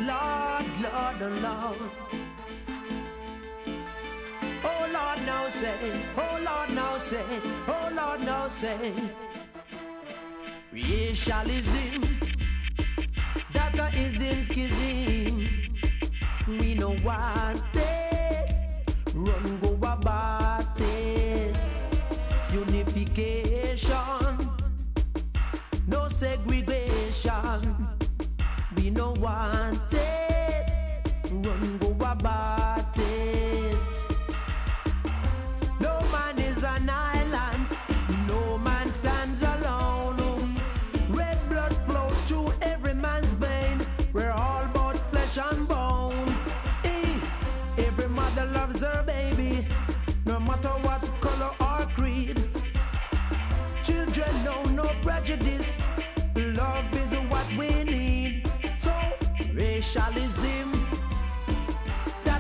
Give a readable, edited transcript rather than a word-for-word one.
Lord, Lord, oh Lord. Oh Lord, now say, oh Lord, now say, oh Lord, now say, racialism, that is schism. We no want it, run go about it. Unification, no segregation. We no want it, run go about it. No man is an island, no man stands alone. Red blood flows through every man's vein. We're all about flesh and bone. Every mother loves her baby, no matter what color or creed. Children know no prejudice. Love is what we need. So racialism